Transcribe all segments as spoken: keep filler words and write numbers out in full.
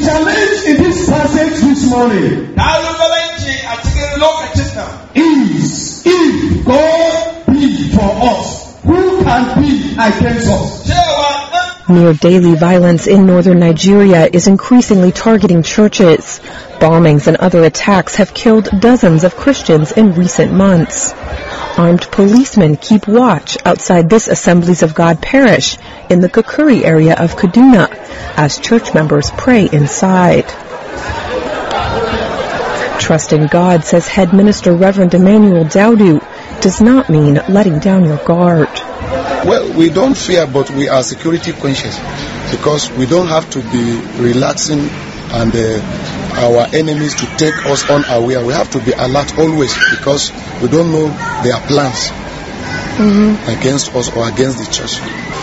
challenge in this passage this morning is, if God be for us, who can be against us? Near daily violence in northern Nigeria is increasingly targeting churches. Bombings and other attacks have killed dozens of Christians in recent months. Armed policemen keep watch outside this Assemblies of God parish in the Kakuri area of Kaduna as church members pray inside. Trusting God, says head minister Reverend Emmanuel Daudu, does not mean letting down your guard. Well, we don't fear, but we are security conscious because we don't have to be relaxing and uh, our enemies to take us unaware. We have to be alert always because we don't know their plans mm-hmm. against us or against the church.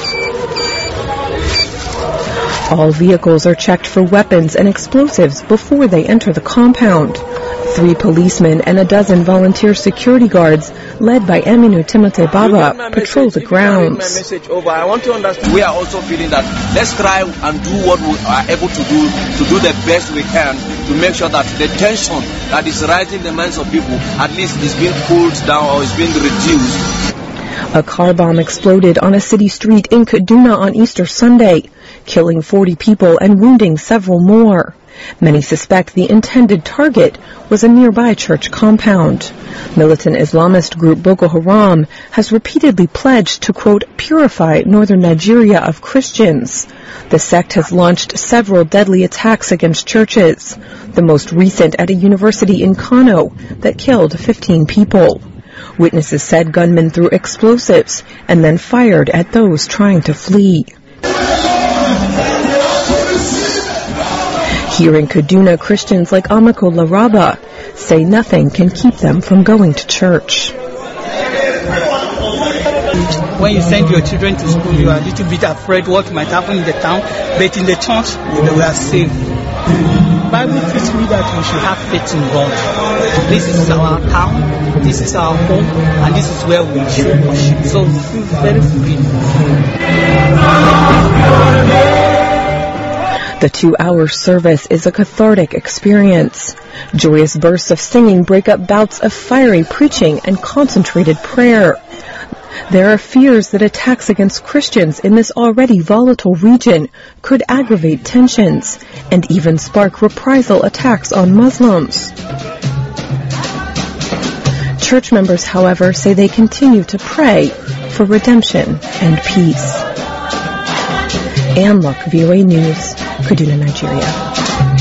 All vehicles are checked for weapons and explosives before they enter the compound. Three policemen and a dozen volunteer security guards, led by Aminu Timote Baba, patrol the grounds. My message over. I want to understand. We are also feeling that let's try and do what we are able to do, to do the best we can, to make sure that the tension that is rising in the minds of people at least is being cooled down or is being reduced. A car bomb exploded on a city street in Kaduna on Easter Sunday, killing forty people and wounding several more. Many suspect the intended target was a nearby church compound. Militant Islamist group Boko Haram has repeatedly pledged to, quote, purify northern Nigeria of Christians. The sect has launched several deadly attacks against churches, the most recent at a university in Kano that killed fifteen people. Witnesses said gunmen threw explosives and then fired at those trying to flee. Here in Kaduna, Christians like Amako Laraba say nothing can keep them from going to church. When you send your children to school, you are a little bit afraid what might happen in the town, but in the church, we are safe. The Bible teaches me that we should have faith in God. This is our town, this is our home, and this is where we should worship. So we feel very free. The two-hour service is a cathartic experience. Joyous bursts of singing break up bouts of fiery preaching and concentrated prayer. There are fears that attacks against Christians in this already volatile region could aggravate tensions and even spark reprisal attacks on Muslims. Church members, however, say they continue to pray for redemption and peace. Ann Luck, V O A News, Kaduna, Nigeria.